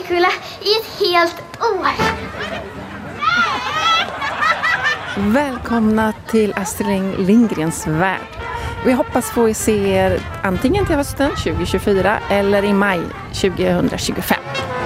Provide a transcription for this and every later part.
kyllä i ett helt år. Välkomna till Astrid Lindgrens värld. Vi hoppas få se er antingen till hösten 2024 eller i maj 2025.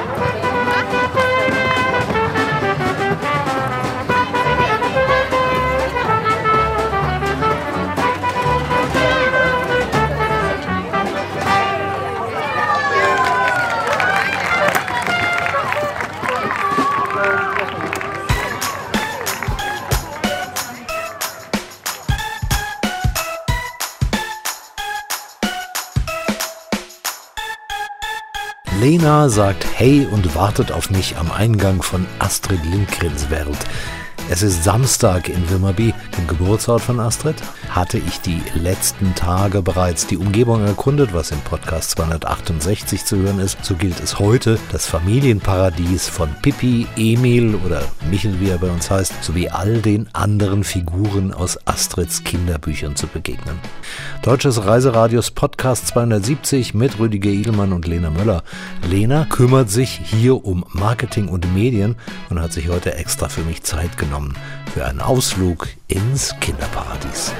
Lena sagt Hey und wartet auf mich am Eingang von Astrid Lindgrens Welt. Es ist Samstag in Vimmerby, dem Geburtsort von Astrid. Hatte ich die letzten Tage bereits die Umgebung erkundet, was im Podcast 268 zu hören ist, so gilt es heute, das Familienparadies von Pippi, Emil oder Michel, wie er bei uns heißt, sowie all den anderen Figuren aus Astrids Kinderbüchern zu begegnen. Deutsches Reiseradios Podcast 270 mit Rüdiger Edelmann und Lena Möller. Lena kümmert sich hier um Marketing und Medien und hat sich heute extra für mich Zeit genommen für einen Ausflug ins Kinderparadies.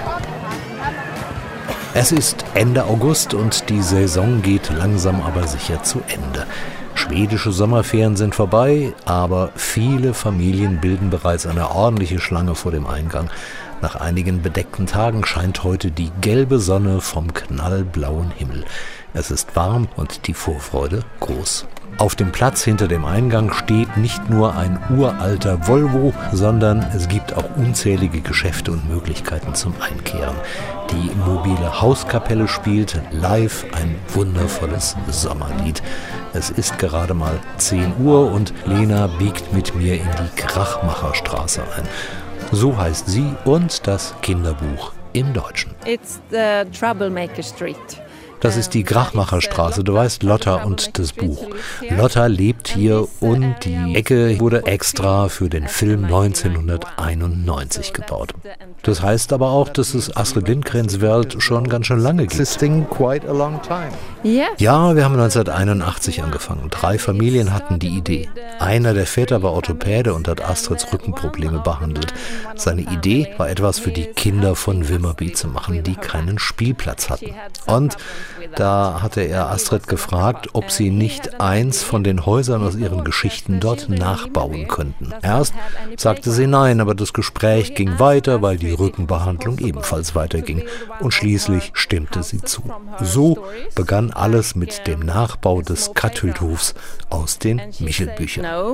Es ist Ende August und die Saison geht langsam aber sicher zu Ende. Schwedische Sommerferien sind vorbei, aber viele Familien bilden bereits eine ordentliche Schlange vor dem Eingang. Nach einigen bedeckten Tagen scheint heute die gelbe Sonne vom knallblauen Himmel. Es ist warm und die Vorfreude groß. Auf dem Platz hinter dem Eingang steht nicht nur ein uralter Volvo, sondern es gibt auch unzählige Geschäfte und Möglichkeiten zum Einkehren. Die mobile Hauskapelle spielt live ein wundervolles Sommerlied. Es ist gerade mal 10 Uhr und Lena biegt mit mir in die Krachmacherstraße ein. So heißt sie und das Kinderbuch im Deutschen. It's the Troublemaker Street. Das ist die Krachmacherstraße, du weißt, Lotta und das Buch. Lotta lebt hier und die Ecke wurde extra für den Film 1991 gebaut. Das heißt aber auch, dass es Astrid Lindgrens Welt schon ganz schön lange gibt. Ja, wir haben 1981 angefangen. 3 Familien hatten die Idee. Einer der Väter war Orthopäde und hat Astrids Rückenprobleme behandelt. Seine Idee war, etwas für die Kinder von Vimmerby zu machen, die keinen Spielplatz hatten. Und da hatte er Astrid gefragt, ob sie nicht eins von den Häusern aus ihren Geschichten dort nachbauen könnten. Erst sagte sie nein, aber das Gespräch ging weiter, weil die Rückenbehandlung ebenfalls weiterging. Und schließlich stimmte sie zu. So begann alles mit dem Nachbau des Katthüldhofs aus den Michelbüchern.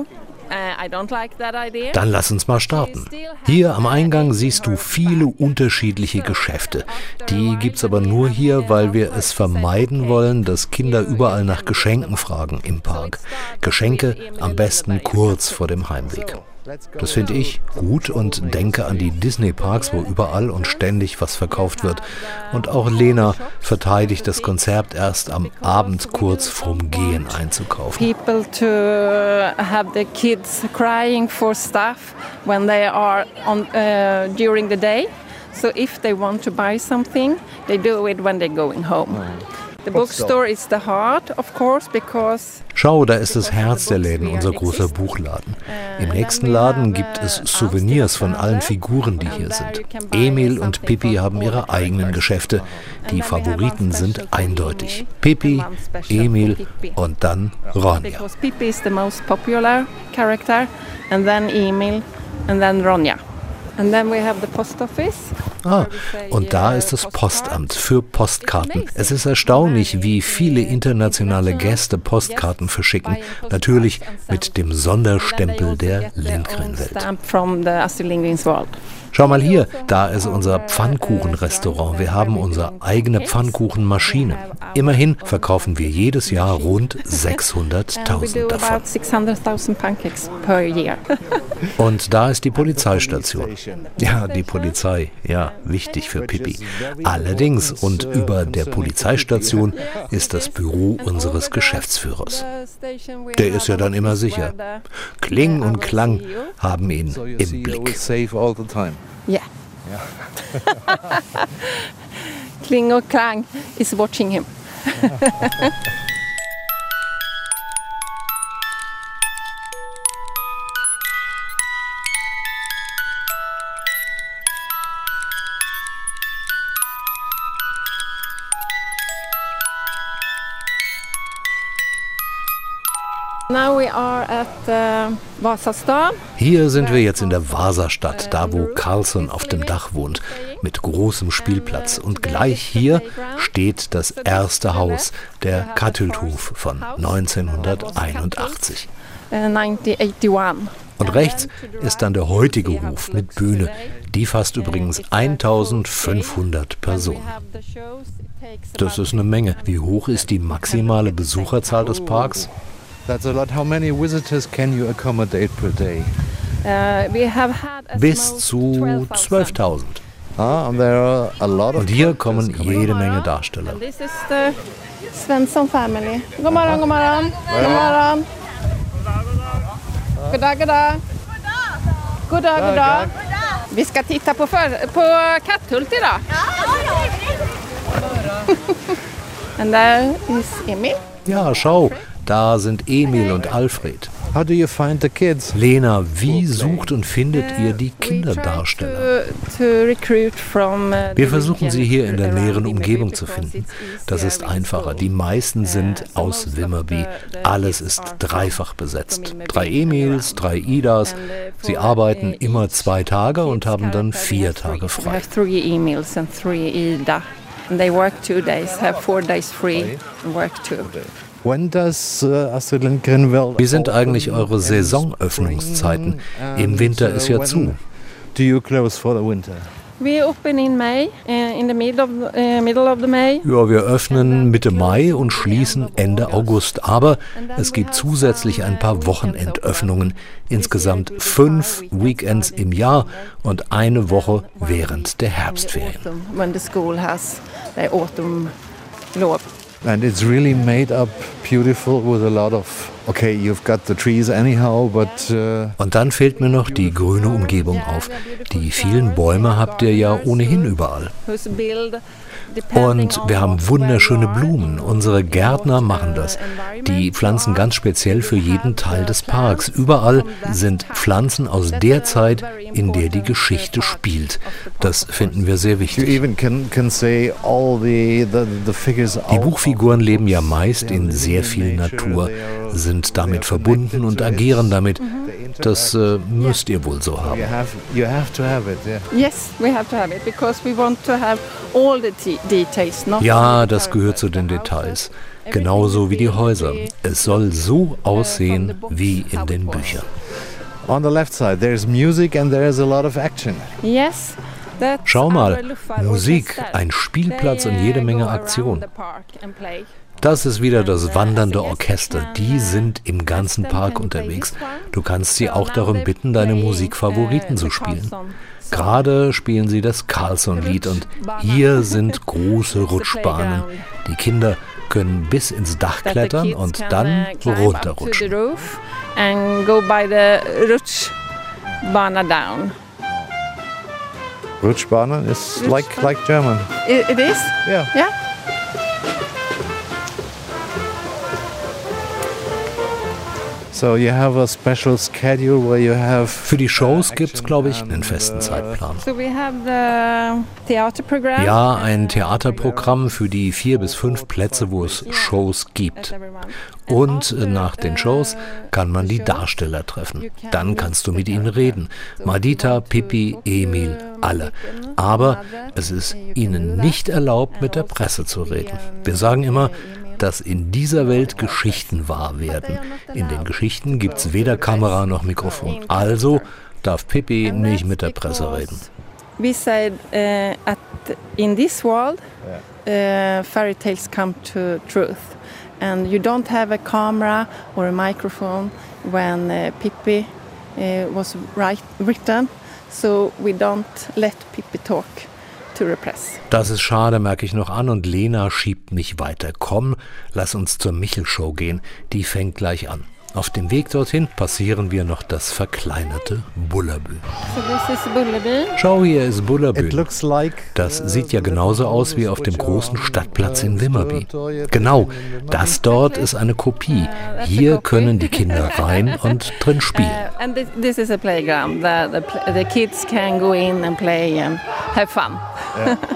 Dann lass uns mal starten. Hier am Eingang siehst du viele unterschiedliche Geschäfte. Die gibt's aber nur hier, weil wir es vermeiden wollen, dass Kinder überall nach Geschenken fragen im Park. Geschenke am besten kurz vor dem Heimweg. Das finde ich gut und denke an die Disney-Parks, wo überall und ständig was verkauft wird. Und auch Lena verteidigt das Konzept erst am Abend kurz vorm Gehen einzukaufen. People to have the kids crying for stuff when they are on during the day. So if they want to buy something, they do it when they're going home. The bookstore is the heart, of course, because Schau, da ist das Herz der Läden, unser großer Buchladen. Im nächsten Laden gibt es Souvenirs von allen Figuren, die hier sind. Emil und Pippi haben ihre eigenen Geschäfte. Die Favoriten sind eindeutig. Pippi, Emil und dann Ronja. because Pippi is the most popular character, and then Emil, and then Ronja. And then we have the post office. Und da ist das Postamt für Postkarten. Es ist erstaunlich, wie viele internationale Gäste Postkarten verschicken. Natürlich mit dem Sonderstempel der Lindgren-Welt. Schau mal hier, da ist unser Pfannkuchenrestaurant. Wir haben unsere eigene Pfannkuchenmaschine. Immerhin verkaufen wir jedes Jahr rund 600.000 davon. Und da ist die Polizeistation. Ja, die Polizei. Ja, wichtig für Pippi. Allerdings, und über der Polizeistation ist das Büro unseres Geschäftsführers. Der ist ja dann immer sicher. Kling und Klang haben ihn im Blick. Yeah. Kling und Klang is watching him. Now we are at Vasastan. Hier sind wir jetzt in der Vasastadt, da wo Carlson auf dem Dach wohnt, mit großem Spielplatz. Und gleich hier steht das erste Haus, der Kattülthof von 1981. 1981. Und rechts ist dann der heutige Hof mit Bühne. Die fasst übrigens 1500 Personen. Das ist eine Menge. Wie hoch ist die maximale Besucherzahl des Parks? That's a lot. How many visitors can you accommodate per day? Bis zu 12.000. And there are a lot of. Und hier kommen jede Menge Darsteller. This is the Svensson family. God morgon, god morgon. God morgon. God dag, god dag. God dag, god dag. Vi ska titta på Katthult idag. And there is Emil. Ja, schau, da sind Emil und Alfred. How do you find the kids? Lena, wie sucht und findet ihr die Kinderdarsteller? Wir versuchen sie hier in der näheren Umgebung zu finden. Das ist einfacher. Die meisten sind aus Vimmerby. Alles ist dreifach besetzt. 3 Emils, 3 Idas. Sie arbeiten immer 2 Tage und haben dann 4 Tage frei. 3 Emils and 3 Ida. And they work 2 days, have 4 days free and work 2. When does Astrid Lindgren well? Wie sind eigentlich eure Saisonöffnungszeiten? Im Winter ist ja zu. Do you close for the winter? We open in May, in the middle of the May. Ja, wir öffnen Mitte Mai und schließen Ende August. Aber es gibt zusätzlich ein paar Wochenendöffnungen. Insgesamt 5 Weekends im Jahr und eine Woche während der Herbstferien. When the school has the autumn lov. And it's really made up beautiful with a lot of, okay, you've got the trees anyhow, but... Und dann fällt mir noch die grüne Umgebung auf. Die vielen Bäume habt ihr ja ohnehin überall. Und wir haben wunderschöne Blumen. Unsere Gärtner machen das. Die pflanzen ganz speziell für jeden Teil des Parks. Überall sind Pflanzen aus der Zeit, in der die Geschichte spielt. Das finden wir sehr wichtig. Die Buchfiguren leben ja meist in sehr viel Natur, sind damit verbunden und agieren damit. Das müsst ihr wohl so haben. Yes, we have to have it because we want to have all the details. Ja, das gehört zu den Details. Genauso wie die Häuser. Es soll so aussehen wie in den Büchern. On the left side there's music and there's a lot of action. Yes. Schau mal, Musik, ein Spielplatz und jede Menge Aktion. Das ist wieder das wandernde Orchester. Die sind im ganzen Park unterwegs. Du kannst sie auch darum bitten, deine Musikfavoriten zu spielen. Gerade spielen sie das Carlson-Lied und hier sind große Rutschbahnen. Die Kinder können bis ins Dach klettern und dann runterrutschen. Rutschbahnen is like German. It is? Yeah. Yeah. So you have a special schedule where you have. Für die Shows gibt's, glaube ich, einen festen Zeitplan. So we have the theaterprogram. Ja, ein Theaterprogramm für die 4 bis 5 Plätze, wo es Shows gibt. Und nach den Shows kann man die Darsteller treffen. Dann kannst du mit ihnen reden. Madita, Pippi, Emil, alle. Aber es ist ihnen nicht erlaubt, mit der Presse zu reden. Wir sagen immer, dass in dieser Welt Geschichten wahr werden. In den Geschichten gibt's weder Kamera noch Mikrofon. Also darf Pippi nicht mit der Presse reden. We said in this world fairy tales come to truth. And you don't have a camera or a microphone when Pippi was written. So we don't let Pippi talk. Das ist schade, merke ich noch an, und Lena schiebt mich weiter. Komm, lass uns zur Michel-Show gehen. Die fängt gleich an. Auf dem Weg dorthin passieren wir noch das verkleinerte Bullerbü. So this is Bullerbü. Schau, hier ist Bullerbü. Das sieht ja genauso aus wie auf dem großen Stadtplatz in Vimmerby. Genau, das dort ist eine Kopie. Hier können die Kinder rein und drin spielen. And this is a playground. The kids can go in and play and have fun.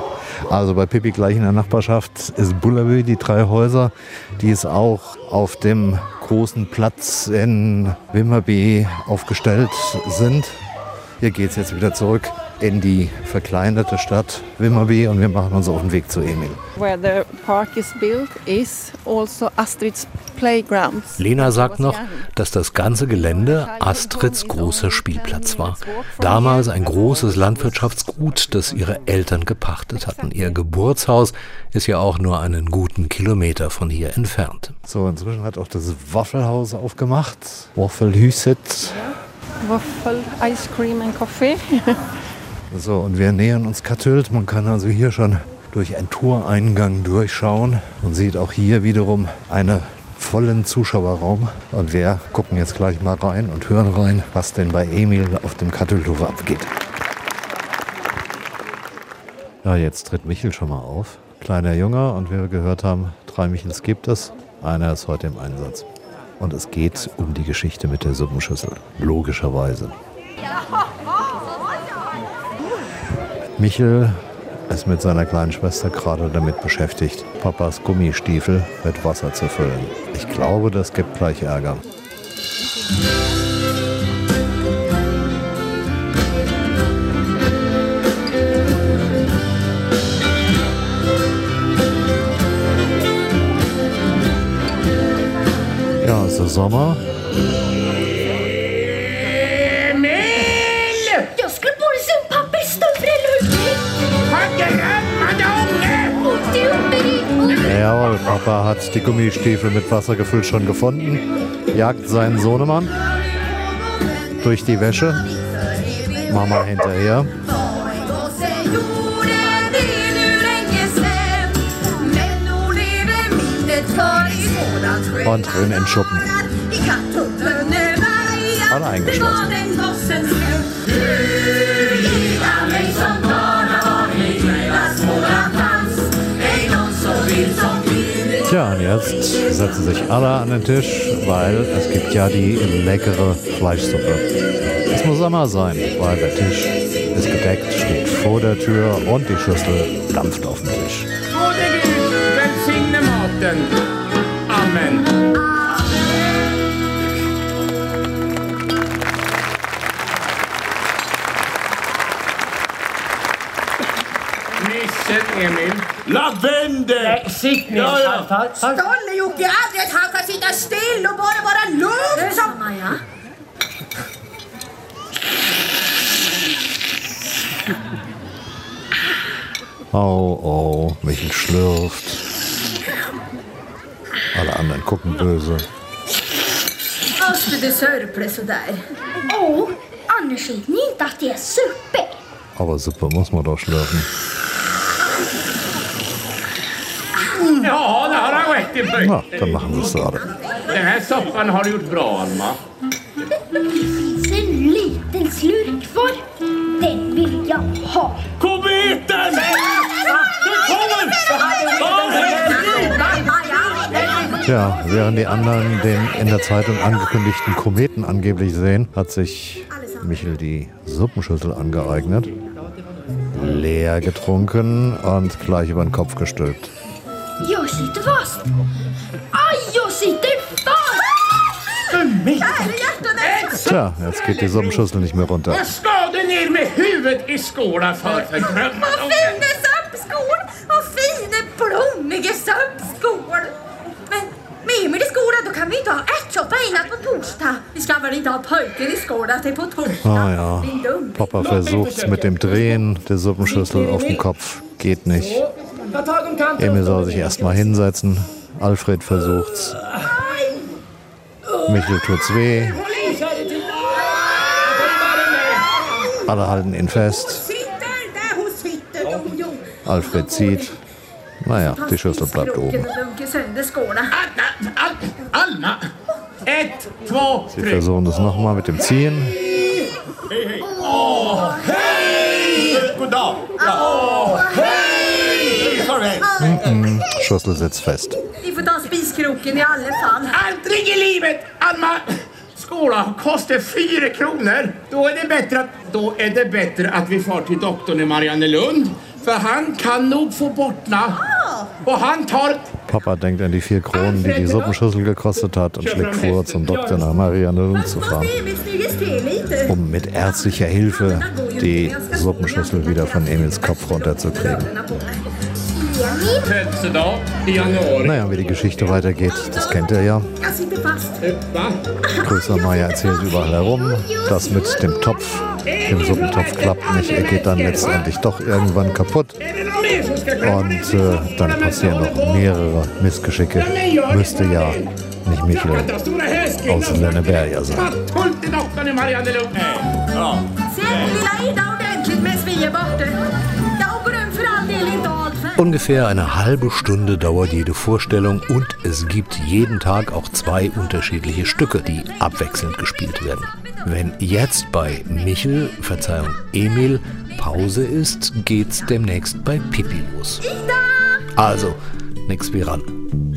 Also bei Pippi gleich in der Nachbarschaft ist Bullerby, die 3 Häuser, die es auch auf dem großen Platz in Vimmerby aufgestellt sind. Hier geht es jetzt wieder zurück in die verkleinerte Stadt Vimmerby und wir machen uns auf den Weg zu Emil. Where the park is built is also Astrid's playground. Lena sagt noch, dass das ganze Gelände Astrids großer Spielplatz war. Damals ein großes Landwirtschaftsgut, das ihre Eltern gepachtet hatten. Ihr Geburtshaus ist ja auch nur einen guten Kilometer von hier entfernt. So, inzwischen hat auch das Waffelhaus aufgemacht. Waffelhuset. Waffle, Ice Cream and Coffee. So, und wir nähern uns Kattölt. Man kann also hier schon durch einen Toreingang durchschauen und sieht auch hier wiederum einen vollen Zuschauerraum. Und wir gucken jetzt gleich mal rein und hören rein, was denn bei Emil auf dem Kattölthof abgeht. Ja, jetzt tritt Michel schon mal auf. Kleiner Junge, und wie wir gehört haben, 3 Michels gibt es. Einer ist heute im Einsatz. Und es geht um die Geschichte mit der Suppenschüssel. Logischerweise. Michel ist mit seiner kleinen Schwester gerade damit beschäftigt, Papas Gummistiefel mit Wasser zu füllen. Ich glaube, das gibt gleich Ärger. Ja, es ist Sommer. Jag skulle bara se pappas stövlar. Jawohl, Papa hat die Gummistiefel mit Wasser gefüllt schon gefunden, jagt seinen Sohnemann durch die Wäsche, Mama hinterher. Und drin in Schuppen. Alle eingeschlossen. Tja, und jetzt setzen sich alle an den Tisch, weil es gibt ja die leckere Fleischsuppe. Es muss Sommer sein, weil der Tisch ist gedeckt, steht vor der Tür und die Schüssel dampft auf dem Tisch. Amen. Nissen, Emil. Lavendel! Sitt ner, farfar. Stolle Jocke, aldrig att han kan sitta still och bara vara lugn. Det är samma, ja. Oh, Michel schlürft. Alle anderen gucken böse. Måste du sörpla sådär? Åh, annars vet ni inte att det är suppe. Aber Suppe muss man doch schlürfen. Ja, det har han rätt i böcken. Na, dann machen wir es gerade. Den här soppan har du gjort bra, Alma. Det finns en liten slurk kvar. Den vill jag ha. Kometen! Den kommer! Tja, während die anderen den in der Zeitung angekündigten Kometen angeblich sehen, hat sich Michel die Suppenschüssel angeeignet, leer getrunken und gleich über den Kopf gestülpt. Jag sitter fast. Aj, jag sitter fast! Tja, jetzt geht die Suppenschüssel nicht mehr runter. Vad ska du ner med huvudet i skålar för gröna Vad fina suppskål! Vad fina blommiga suppskål! Men Emil i skolan, då kan vi inte ha ärtsoppa innan på torsdag. Vi ska väl inte ha pojkar i skolan till på torsdag? Ah ja, Papa versucht's mit dem Drehen der Suppenschüssel auf dem Kopf. Geht nicht. Emil soll sich erstmal hinsetzen. Alfred versucht's. Michel tut's weh. Alle halten ihn fest. Alfred zieht. Naja, die Schüssel bleibt oben. Alma! 1, 2, Sie 3. versuchen es nochmal mit dem Ziehen. God dag! Åh, hej! Farväl! Schüssel sitzt fest. Vi får ta spiskroken i alla fall. Aldrig i livet! Alma! Skola kostar 4 kronor. Då är det bättre att vi far till doktorn i Mariannelund. För han kan nog få bottna. Och han tar... Papa denkt an die 4 Kronen, die die Suppenschüssel gekostet hat und schlägt vor, zum Doktor nach Mariannelund zu fahren, um mit ärztlicher Hilfe die Suppenschüssel wieder von Emils Kopf runterzukriegen. Naja, wie die Geschichte weitergeht, das kennt ihr ja. Größer Meier erzählt überall herum, das mit dem Topf, dem Suppentopf klappt nicht, er geht dann letztendlich doch irgendwann kaputt. Und dann passieren noch mehrere Missgeschicke. Müsste ja nicht Michel aus Lönneberga sein. Ungefähr eine halbe Stunde dauert jede Vorstellung und es gibt jeden Tag auch 2 unterschiedliche Stücke, die abwechselnd gespielt werden. Wenn jetzt bei Michel, Verzeihung Emil, Pause ist, geht's demnächst bei Pippi los. Also, nix wie ran.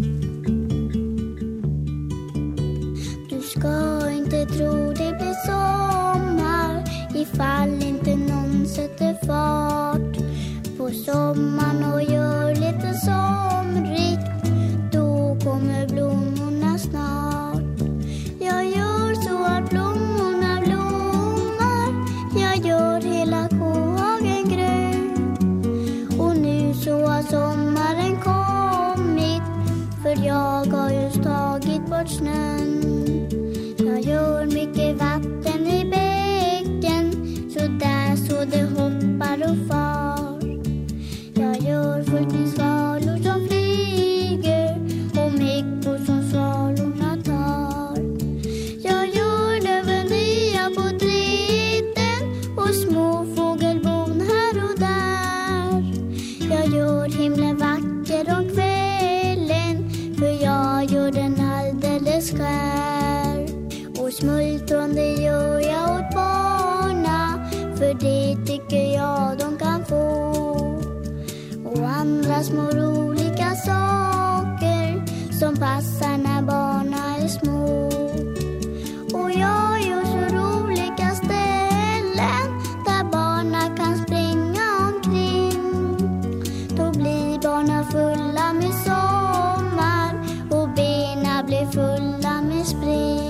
Du ska inte tro det blir sommar ifall inte någon sätter fart på sommaren och gör lite somrigt. Då kommer blommorna snart. Jag gör så att blommorna blommar. Jag gör hela kohagen grön. Och nu så har sommaren kommit. För jag har just tagit bort snön. Jag gör mycket vatten i bäcken. Så där så det hoppar och far. Jag gör fullt med svalor som flyger och mäckor som svalorna tar. Jag gör löven nya på träden och små fågelbon här och där. Jag gör himlen vacker om kvällen för jag gör den alldeles skär. Och smultron det gör jag åt barna för det tycker jag de kan få. Och andra små roliga saker som passar när barna är små. Och jag gör så roliga ställen där barna kan springa omkring. Då blir barna fulla med sommar och benen blir fulla med spring.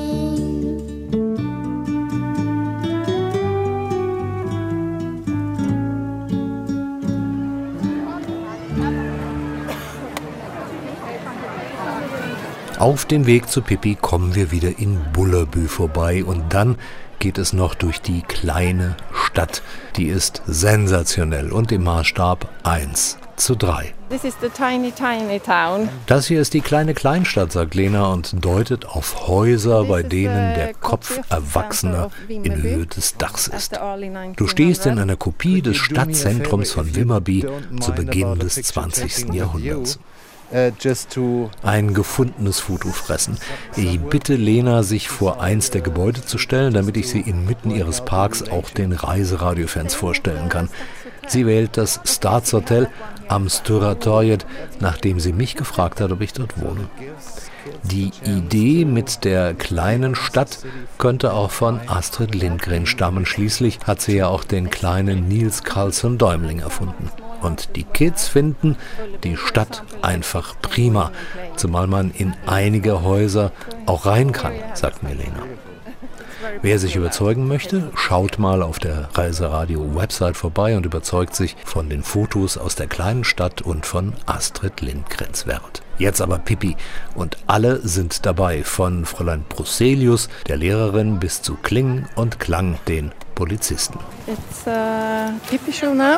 Auf dem Weg zu Pippi kommen wir wieder in Bullerbü vorbei und dann geht es noch durch die kleine Stadt. Die ist sensationell und im Maßstab 1:3. This is the tiny, tiny town. Das hier ist die kleine Kleinstadt, sagt Lena und deutet auf Häuser, bei denen der Kopf Erwachsener in Höhe des Dachs ist. Du stehst in einer Kopie des Stadtzentrums von Vimmerby zu Beginn des 20. Jahrhunderts. Ein gefundenes Foto fressen. Ich bitte Lena, sich vor eins der Gebäude zu stellen, damit ich sie inmitten ihres Parks auch den Reiseradiofans vorstellen kann. Sie wählt das Stadshotel am Stora Torget, nachdem sie mich gefragt hat, ob ich dort wohne. Die Idee mit der kleinen Stadt könnte auch von Astrid Lindgren stammen. Schließlich hat sie ja auch den kleinen Nils Carlsson Däumling erfunden. Und die Kids finden die Stadt einfach prima, zumal man in einige Häuser auch rein kann, sagt mir Lena. Wer sich überzeugen möchte, schaut mal auf der Reiseradio-Website vorbei und überzeugt sich von den Fotos aus der kleinen Stadt und von Astrid Lindgrens Welt. Jetzt aber Pippi und alle sind dabei, von Fräulein Bruselius, der Lehrerin, bis zu Kling und Klang, den Polizisten. It's Pippi show now.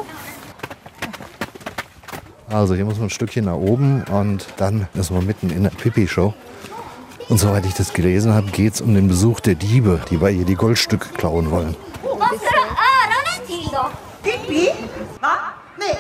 Also hier muss man ein Stückchen nach oben und dann ist man mitten in der Pippi-Show. Und soweit ich das gelesen habe, geht es um den Besuch der Diebe, die bei ihr die Goldstücke klauen wollen. Vad ska du öronen till då? Pippi? Va? Nej.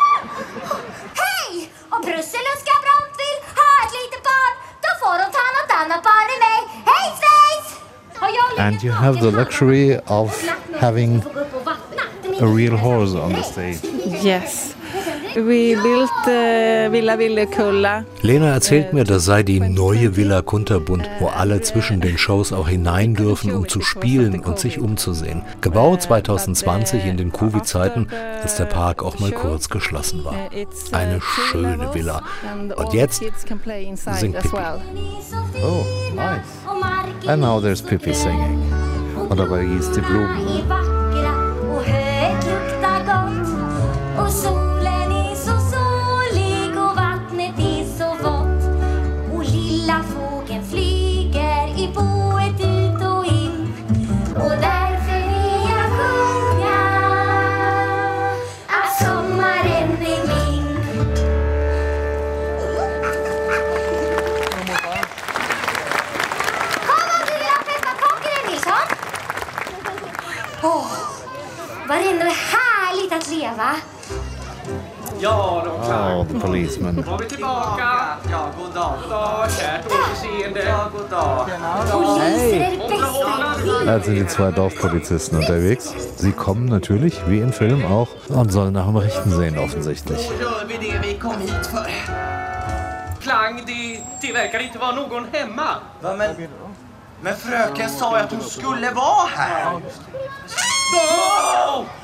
Hej! Om Brusselus ska Bromfield ha ett litet barn, då får de ta något annat barn än mig. Hej svejs! And you have the luxury of having a real horse on the stage. Yes. We built Villa Villekulla. Lena erzählt mir, das sei die neue Villa Kunterbund, wo alle zwischen den Shows auch hinein dürfen, um zu spielen und sich umzusehen. Gebaut 2020 in den Covid-Zeiten, als der Park auch mal kurz geschlossen war. Eine schöne Villa. Und jetzt singt Pippi. Oh, nice. And now there's Pippi singing. Und dabei gießt die Blumen. Och solen är så solig och vattnet är så vått. Och lilla fågeln flyger i boet ut och in. Och därför vill jag sjunga att sommaren är min. Kom om du vill ha pepparkakor, Nilsson. Vad det ändå är härligt att leva. Ja, de klar. Oh, the policeman. Var vi tillbaka? Ja, god dag. God dag, kärt återseende. Ja, god dag. Poliser är det bästa. Da sind die zwei Dorfpolizisten unterwegs. Sie kommen natürlich, wie im Film auch, und sollen nach dem Rechten sehen offensichtlich. Då gör vi det vi kom hit för. Klang, det verkar inte vara någon hemma. Va, men fröken sa ju att hon skulle vara här. Oh!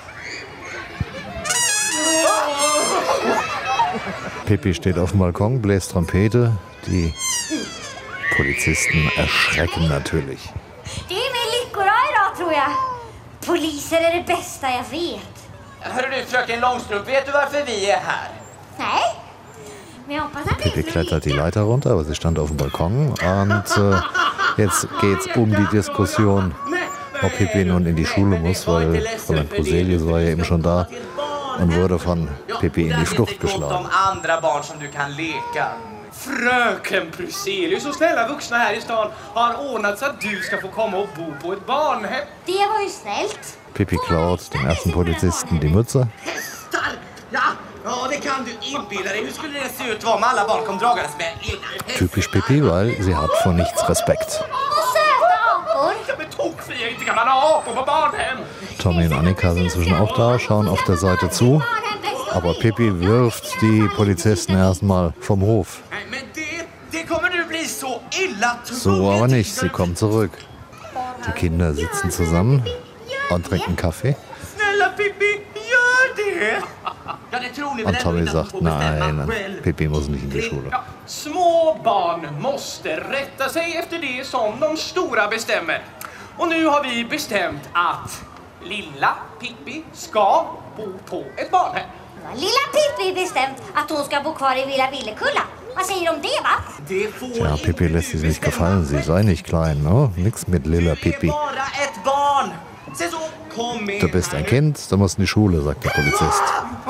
Pippi steht auf dem Balkon, bläst Trompete. Die Polizisten erschrecken natürlich. Det är min lyckodag idag, tror jag. Poliser är det bästa jag vet. Hörru du, fröken Långstrump, vet du varför vi är här? Nej, men jag hoppas att Pippi klettert die Leiter runter, aber sie stand auf dem Balkon. Und jetzt geht's um die Diskussion, ob Pippi nun in die Schule muss, weil Fräulein Bruselius war ja eben schon da und wurde von Pippi in die Flucht geschlagen. Andra barn som du kan leka. Fröken Bruselius och snälla vuxna här i stan har ordnat så att du ska få komma och bo på ett barnhem. det var ju snällt. Pippi klaut dem ersten Polizisten die Mütze. Hästar! Ja, det kan du inbilla dig. Hur skulle det se ut om alla barn kom dragandes med egna hästar? Typisch Pippi, weil sie hat vor nichts Respekt. Och söta apor. Ja, men tokfria, inte kan man ha apor på barnhem. Tommy und Annika sind inzwischen auch da, schauen auf der Seite zu. Aber Pippi wirft die Polizisten erstmal vom Hof. Men det kommer du bli så illa So aber nicht, sie kommen zurück. Die Kinder sitzen zusammen und trinken Kaffee. Snälla Pippi, gör det! Ja, det tror ni väl Und Tommy ändå sagt, inte att få bestämma nein, själv. Pippi muss nicht in die Schule. Ja, små barn måste rätta sig efter det som de stora bestämmer. Och nu har vi bestämt att lilla Pippi ska bo på ett barnhem. Lilla Pippi bestämt att hon ska bo kvar i Villa Villekulla. Vad säger du om det, va? Det får Tja, Pippi lässt sich nicht gefallen, sie sei nicht klein, ne? Nix mit lilla Pippi. bara ett barn. Se så, kom med. Du bist ein Kind, du musst in die Schule, sagt der Polizist.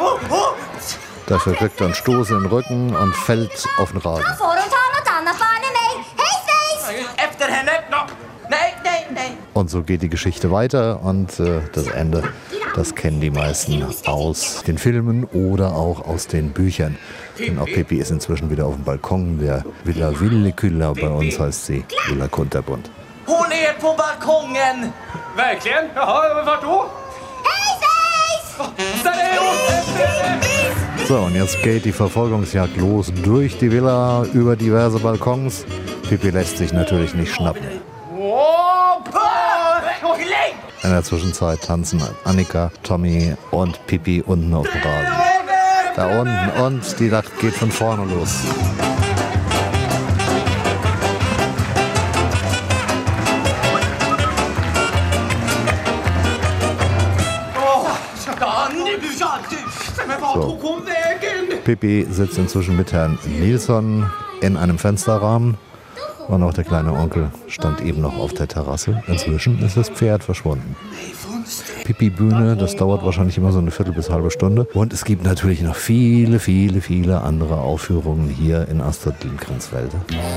Dafür kriegt er einen Stoß in den Rücken und fällt auf den Rasen. Han får hon ta något annat barn än mig. Hej svejs! Efter henne. Nej. Und so geht die Geschichte weiter und das Ende, das kennen die meisten aus den Filmen oder auch aus den Büchern. Denn auch Pippi ist inzwischen wieder auf dem Balkon der Villa Villekulla, bei uns heißt sie Villa Kunterbund. Hon är på balkongen. Verkligen? Jaha, vart då? Hej svejs! Där är hon! So, und jetzt geht die Verfolgungsjagd los durch die Villa, über diverse Balkons. Pippi lässt sich natürlich nicht schnappen. In der Zwischenzeit tanzen Annika, Tommy und Pippi unten auf dem Rasen. Da unten, und die Nacht geht von vorne los. So. Pippi sitzt inzwischen mit Herrn Nilsson in einem Fensterrahmen. Und auch der kleine Onkel stand eben noch auf der Terrasse. Inzwischen ist das Pferd verschwunden. Pippi-Bühne, das dauert wahrscheinlich immer so eine Viertel bis halbe Stunde. Und es gibt natürlich noch viele, viele, viele andere Aufführungen hier in Astrid Lindgrens Welt.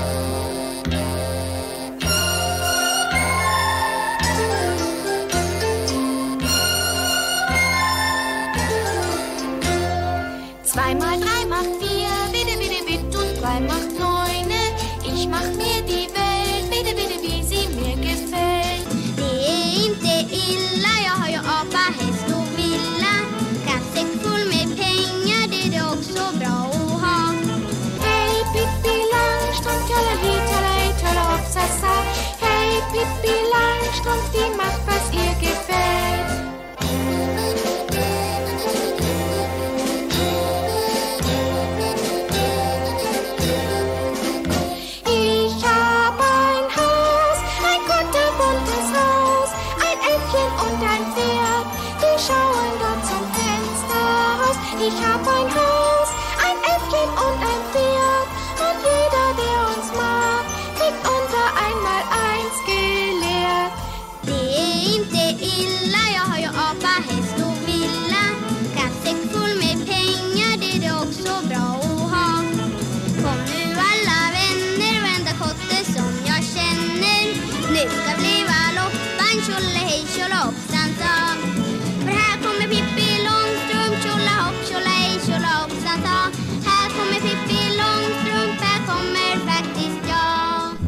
Zweimal drei macht vier, bitte, bitte, bitte, und drei macht neune. Ich mach mir die Welt, bitte, bitte, wie sie mir gefällt. Det är inte illa, jag har ju apa, häst och villa. Kaffsäck full med pengar, det är det också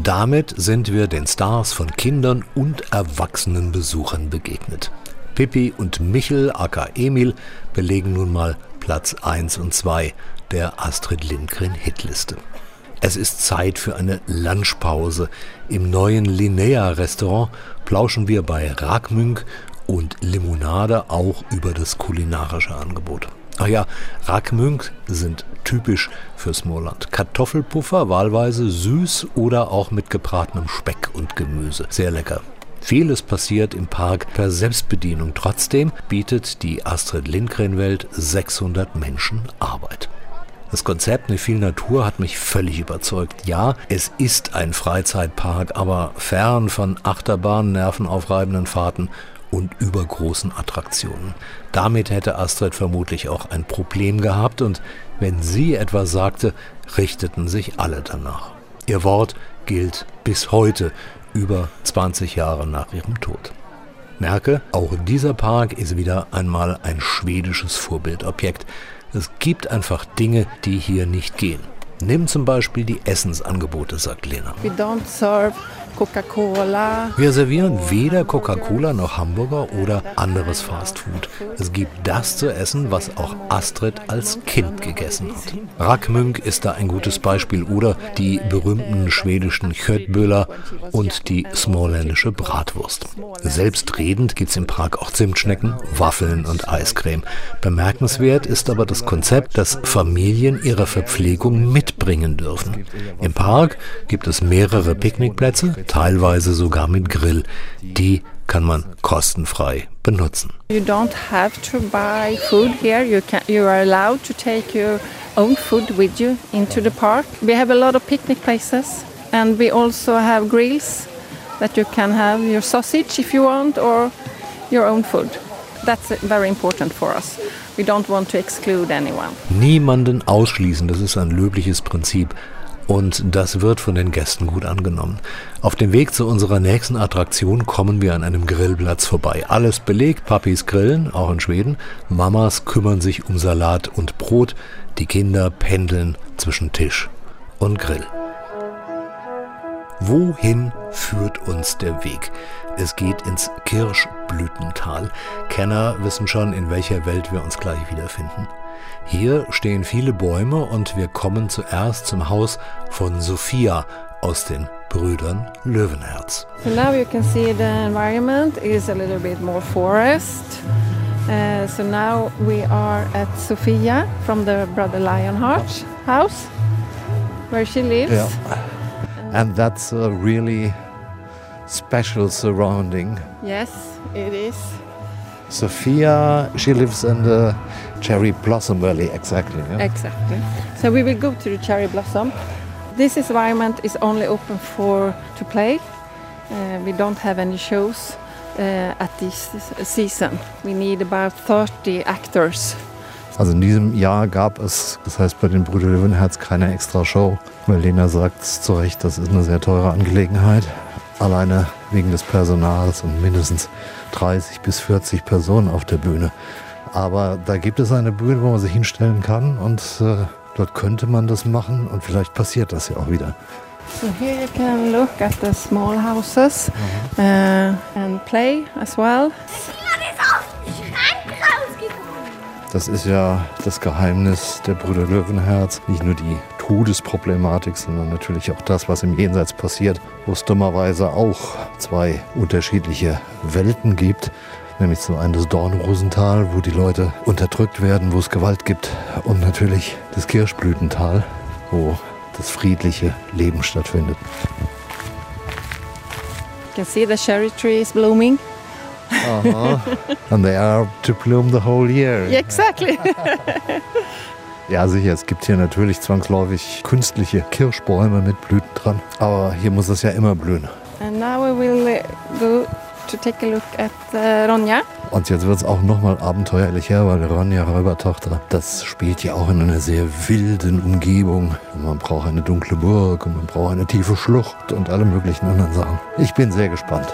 Damit sind wir den Stars von Kindern und erwachsenen Besuchern begegnet. Pippi und Michel aka Emil belegen nun mal Platz 1 und 2 der Astrid Lindgren Hitliste. Es ist Zeit für eine Lunchpause. Im neuen Linnea-Restaurant plauschen wir bei Raggmunk und Limonade auch über das kulinarische Angebot. Ach ja, Raggmunk sind typisch für Småland. Kartoffelpuffer, wahlweise süß oder auch mit gebratenem Speck und Gemüse. Sehr lecker. Vieles passiert im Park per Selbstbedienung. Trotzdem bietet die Astrid Lindgren-Welt 600 Menschen Arbeit. Das Konzept Eine viel Natur hat mich völlig überzeugt. Ja, es ist ein Freizeitpark, aber fern von Achterbahnen, nervenaufreibenden Fahrten und übergroßen Attraktionen. Damit hätte Astrid vermutlich auch ein Problem gehabt und wenn sie etwas sagte, richteten sich alle danach. Ihr Wort gilt bis heute, über 20 Jahre nach ihrem Tod. Merke, auch dieser Park ist wieder einmal ein schwedisches Vorbildobjekt. Es gibt einfach Dinge, die hier nicht gehen. Nimm zum Beispiel die Essensangebote, sagt Lena. We don't serve Coca-Cola. Wir servieren weder Coca-Cola noch Hamburger oder anderes Fastfood. Es gibt das zu essen, was auch Astrid als Kind gegessen hat. Raggmunk ist da ein gutes Beispiel oder die berühmten schwedischen Köttbullar und die småländische Bratwurst. Selbstredend gibt's im Park auch Zimtschnecken, Waffeln und Eiscreme. Bemerkenswert ist aber das Konzept, dass Familien ihre Verpflegung mitbringen dürfen. Im Park gibt es mehrere Picknickplätze, teilweise sogar mit Grill. Die kann man kostenfrei benutzen. You don't have to buy food here. You are allowed to take your own food with you into the park. We have a lot of picnic places and we also have grills that you can have your sausage if you want or your own food. That's very important for us. We don't want to exclude anyone. Niemanden ausschließen, das ist ein löbliches Prinzip. Und das wird von den Gästen gut angenommen. Auf dem Weg zu unserer nächsten Attraktion kommen wir an einem Grillplatz vorbei. Alles belegt, Papis grillen, auch in Schweden. Mamas kümmern sich um Salat und Brot. Die Kinder pendeln zwischen Tisch und Grill. Wohin führt uns der Weg? Es geht ins Kirschblütental. Kenner wissen schon, in welcher Welt wir uns gleich wiederfinden. Hier stehen viele Bäume und wir kommen zuerst zum Haus von Sophia aus den Brüdern Löwenherz. So now you can see the environment is a little bit more forest. So now we are at Sophia from the Brother Lionheart house where she lives. Yeah. And that's a really special surrounding. Yes, it is. Sophia, she lives in the Cherry Blossom Valley, exactly. Yeah? Exactly. So we will go to the Cherry Blossom. This environment is only open to play. We don't have any shows at this season. We need about 30 actors. Also in diesem Jahr gab es, das heißt bei den Brüdern Löwenherz, keine extra Show. Weil Lena sagt zu Recht, das ist eine sehr teure Angelegenheit. Alleine wegen des Personals und mindestens 30 bis 40 Personen auf der Bühne. Aber da gibt es eine Bühne, wo man sich hinstellen kann und dort könnte man das machen und vielleicht passiert das ja auch wieder. So here you can look at the small houses and play as well. Das ist ja das Geheimnis der Brüder Löwenherz. Nicht nur die Todesproblematik, sondern natürlich auch das, was im Jenseits passiert, wo es dummerweise auch zwei unterschiedliche Welten gibt. Nämlich zum einen das Dornrosental, wo die Leute unterdrückt werden, wo es Gewalt gibt. Und natürlich das Kirschblütental, wo das friedliche Leben stattfindet. You can see the cherry trees blooming. Aha. And they are to bloom the whole year. Yeah, exactly. Ja, sicher, es gibt hier natürlich zwangsläufig künstliche Kirschbäume mit Blüten dran. Aber hier muss es ja immer blühen. And now we will go to take a look at Ronja. Und jetzt wird es auch nochmal abenteuerlicher, weil Ronja, Räubertochter, das spielt ja auch in einer sehr wilden Umgebung. Und man braucht eine dunkle Burg und man braucht eine tiefe Schlucht und alle möglichen anderen Sachen. Ich bin sehr gespannt.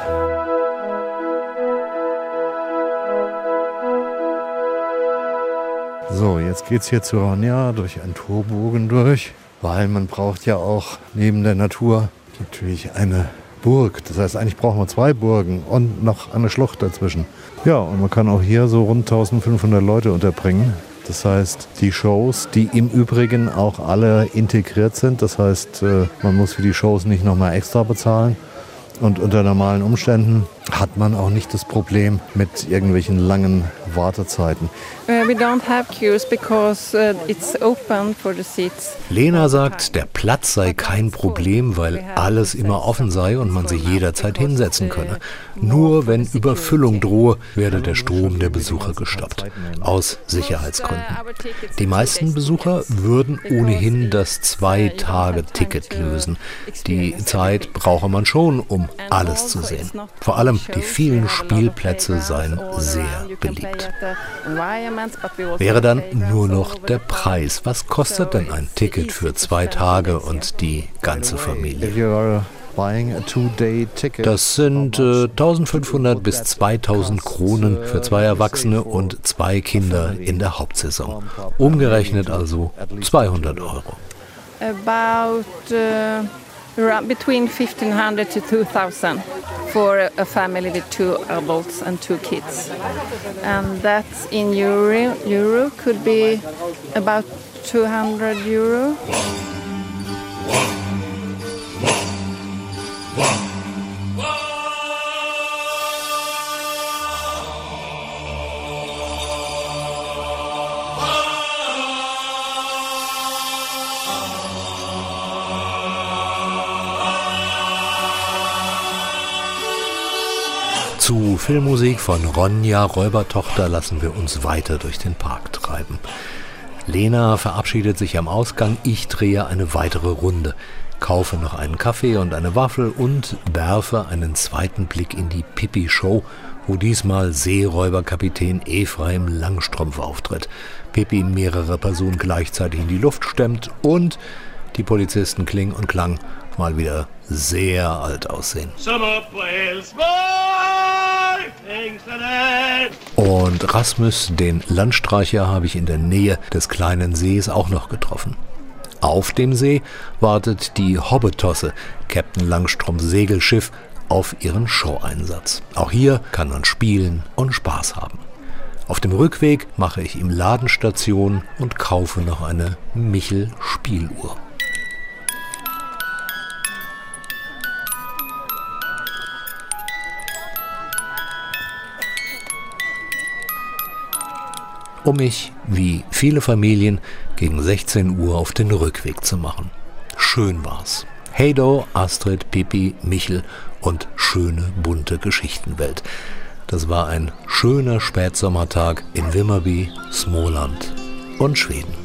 So, jetzt geht's hier zu Ronja durch einen Torbogen durch, weil man braucht ja auch neben der Natur Natürlich eine Burg. Das heißt, eigentlich brauchen wir 2 Burgen und noch eine Schlucht dazwischen. Ja, und man kann auch hier so rund 1500 Leute unterbringen. Das heißt, die Shows, die im Übrigen auch alle integriert sind. Das heißt, man muss für die Shows nicht nochmal extra bezahlen. Und unter normalen Umständen hat man auch nicht das Problem mit irgendwelchen langen Wartezeiten. We don't have queues because it's open for the seats. Lena sagt, der Platz sei kein Problem, weil alles immer offen sei und man sich jederzeit hinsetzen könne. Nur wenn Überfüllung drohe, werde der Strom der Besucher gestoppt. Aus Sicherheitsgründen. Die meisten Besucher würden ohnehin das 2-Tage-Ticket lösen. Die Zeit brauche man schon, um alles zu sehen. Vor allem die vielen Spielplätze seien sehr beliebt. Wäre dann nur noch der Preis. Was kostet denn ein Ticket für 2 Tage und die ganze Familie? Das sind 1500 bis 2000 Kronen für 2 Erwachsene und 2 Kinder in der Hauptsaison. Umgerechnet also 200 €. Between 1,500 to 2,000 for a family with 2 adults and 2 kids. And that's in euro could be about 200 €. Zu Filmmusik von Ronja Räubertochter lassen wir uns weiter durch den Park treiben. Lena verabschiedet sich am Ausgang, ich drehe eine weitere Runde, kaufe noch einen Kaffee und eine Waffel und werfe einen zweiten Blick in die Pippi-Show, wo diesmal Seeräuberkapitän Ephraim Langstrumpf auftritt, Pippi mehrere Personen gleichzeitig in die Luft stemmt und die Polizisten Kling und Klang mal wieder sehr alt aussehen. Und Rasmus, den Landstreicher, habe ich in der Nähe des kleinen Sees auch noch getroffen. Auf dem See wartet die Hobbetosse, Captain Langstrumpfs Segelschiff, auf ihren Showeinsatz. Auch hier kann man spielen und Spaß haben. Auf dem Rückweg mache ich im Laden Station und kaufe noch eine Michel-Spieluhr. Um mich, wie viele Familien, gegen 16 Uhr auf den Rückweg zu machen. Schön war's. Heydo, Astrid, Pippi, Michel und schöne bunte Geschichtenwelt. Das war ein schöner Spätsommertag in Vimmerby, Småland und Schweden.